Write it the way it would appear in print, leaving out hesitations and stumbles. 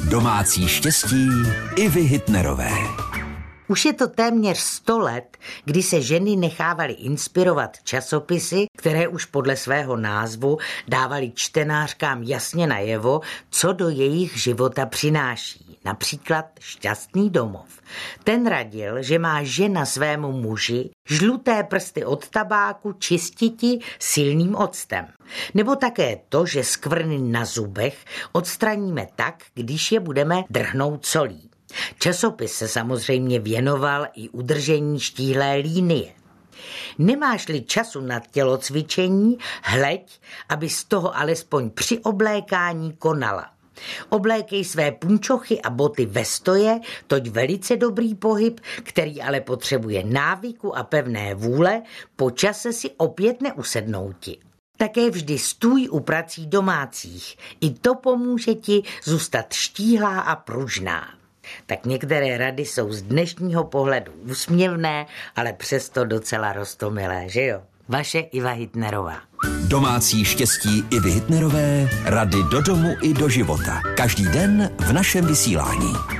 Domácí štěstí Ivy Hitnerové. Už je to téměř 100 let, kdy se ženy nechávaly inspirovat časopisy, které už podle svého názvu dávaly čtenářkám jasně najevo, co do jejich života přináší. Například Šťastný domov. Ten radil, že má žena svému muži žluté prsty od tabáku čistiti silným octem. Nebo také to, že skvrny na zubech odstraníme tak, když je budeme drhnout solí. Časopis se samozřejmě věnoval i udržení štíhlé línie. Nemáš-li času na tělocvičení, hleď, aby z toho alespoň při oblékání konala. Oblékej své punčochy a boty ve stoje, toť velice dobrý pohyb, který ale potřebuje návyku a pevné vůle, po čase si opět neusednouti. Také vždy stůj u prací domácích, i to pomůže ti zůstat štíhlá a pružná. Tak některé rady jsou z dnešního pohledu úsměvné, ale přesto docela roztomilé, že jo? Vaše Iva Hitnerová. Domácí štěstí Ivy Hitnerové, rady do domu i do života. Každý den v našem vysílání.